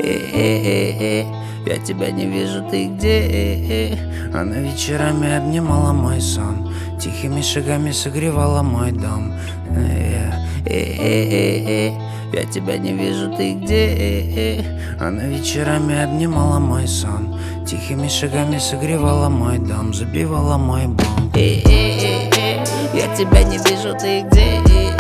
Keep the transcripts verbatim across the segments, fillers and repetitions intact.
э-э-э-э, я тебя не вижу, ты где? Она вечерами обнимала мой сон, тихими шагами согревала мой дом. Э-э-э-э, я тебя не вижу, ты где? Она вечерами обнимала мой сон, тихими шагами согревала мой дом, забивала мой бом. Э-э-э-э, я тебя не вижу, ты где?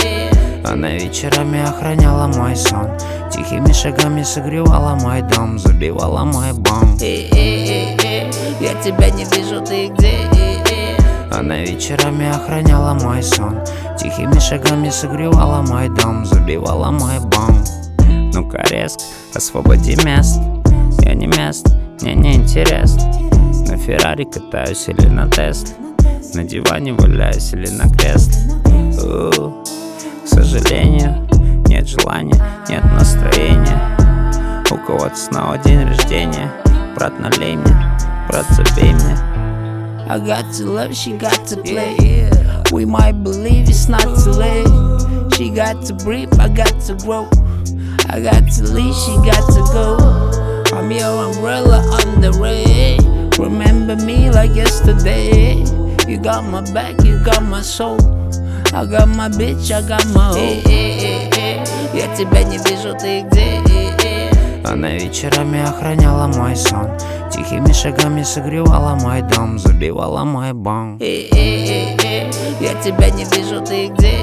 Она вечерами охраняла мой сон, тихими шагами согревала мой дом, забивала мой бом. Э-э-э-э, я тебя не вижу, ты где? Она вечерами охраняла мой сон, тихими шагами согревала мой дом, забивала мой бом. Ну-ка резко, освободи место, я не место, мне не интересно. На Феррари катаюсь или на Тесле, на диване валяюсь или на кресле. У-у-у. К сожалению, нет желания, нет настроения. У кого-то снова день рождения. Брат, налей мне, брат, забей мне. I got to love, she got to play. We might believe it's not too late. She got to breathe, I got to grow. I got to leave, she got to go. I'm your umbrella on the rain. Remember me like yesterday. You got my back, you got my soul. I got my bitch, I got my hoe. Э -э -э -э, я тебя не вижу, ты где? Она вечерами охраняла мой сон, тихими шагами согревала мой дом, забивала мой бом. Э -э -э, я тебя не вижу, ты где?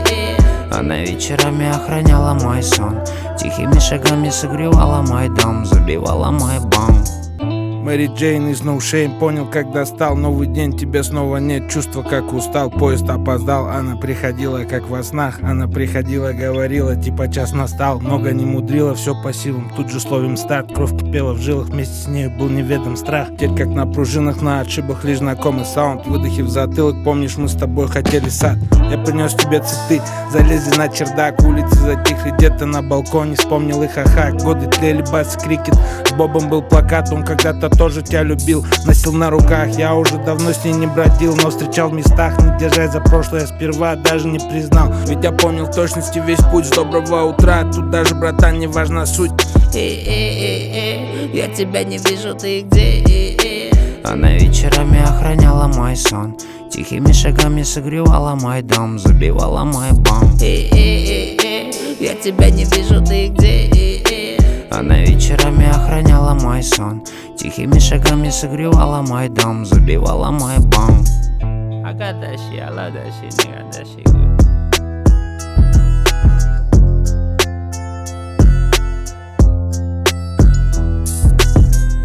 Она вечерами охраняла мой сон, тихими шагами согревала мой дом, забивала мой бом. Мэри Джейн из No Shame. Понял, когда стал новый день, тебе снова нет чувства, как устал. Поезд опоздал, она приходила, как во снах. Она приходила, говорила, типа час настал. Много не мудрила, все по силам. Тут же словим старт, кровь кипела в жилах. Вместе с ней был неведом страх. Теперь как на пружинах, на отшибах лишь знакомый саунд. Выдохи в затылок, помнишь, мы с тобой хотели сад. Я принес тебе цветы, залезли на чердак. Улицы затихли, где-то на балконе вспомнил их ха-ха. Годы тлели, бас, крикет. С Бобом был плакат, он когда-то тоже тебя любил, носил на руках. Я уже давно с ней не бродил, но встречал в местах. Не держась за прошлое, сперва даже не признал. Ведь я помнил в точности весь путь с доброго утра. Тут даже, братан, не важна суть. Э-э-э-э, я тебя не вижу, ты где? Она вечерами охраняла мой сон, тихими шагами согревала мой дом, забивала мой бом. Э-э-э-э, я тебя не вижу, ты где? Она вечерами охраняла мой сон, тихими шагами согревала мой дом, забивала мой бом. I got that shit, I love that shit, nigga, that shit good.